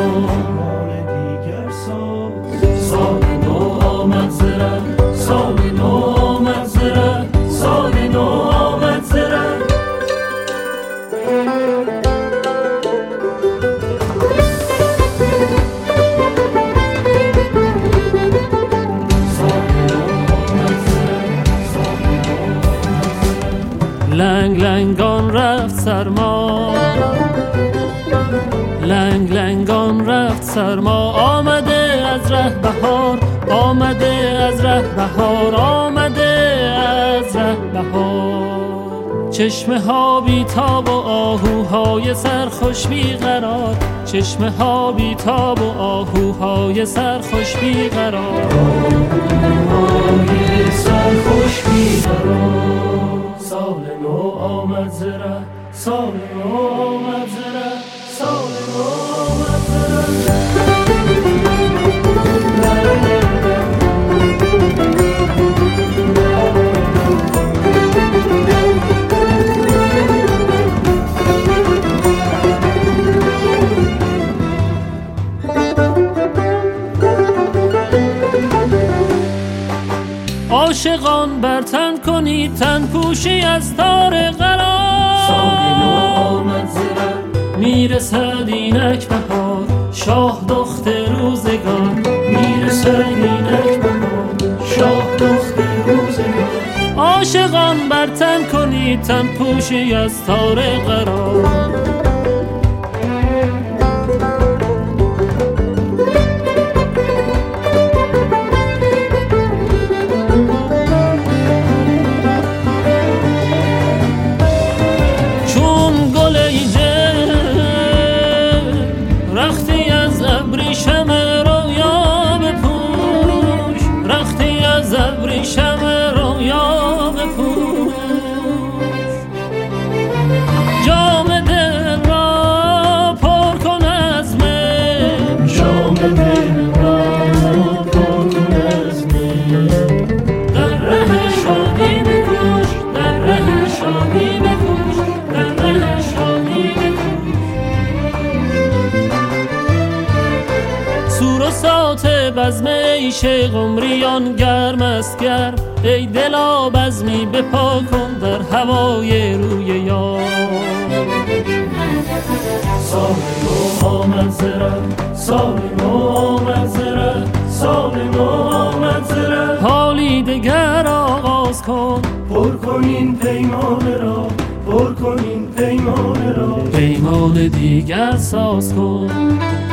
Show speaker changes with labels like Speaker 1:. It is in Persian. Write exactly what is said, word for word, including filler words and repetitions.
Speaker 1: پیمان دیگر ساز. سال نو آمد ز ره، سال نو آمد ز ره، سال نو آمد ز ره. لنگ لنگان رفت سرما، لنگ لنگان رفت سرما، آمده از ره بهار، آمده از ره بهار، آمده از ره بهار. چشمه ها بی تاب و آهوهای سرخوش بی قرار، چشمه ها بی تاب و آهوهای سرخوش بی قرار، آهوهای سرخوش بی قرار. سال نو آمد ز ره، سال نو آمد ز ره، سال نو آمد ز ره. عاشقان بر تن کنید تن پوشی از تار قرار. سال نو آمد ز ره، میرسد اینک بهار، شاه دخت روزگار، میرسد اینک بهار، شاه دخت روزگار. عاشقان بر تن کنید تن پوشی از تار قرار. شمع رویا بپوش، جام دل را پر کن از می، جام دل را پر کن از می. در ره شادی بکوش، در ره شادی بکوش، در ره شادی بکوش. سور و سات بزم عیش قمریان گرم است گرم، ای دلا بزمی بپا کن در هوای روی یار. سال نو آمد ز ره، سال نو آمد ز ره، سال نو آمد ز ره. حالی دگر آغاز کن، پر کن این پیمان را، پر کن این پیمان را، پیمان دیگر ساز کن.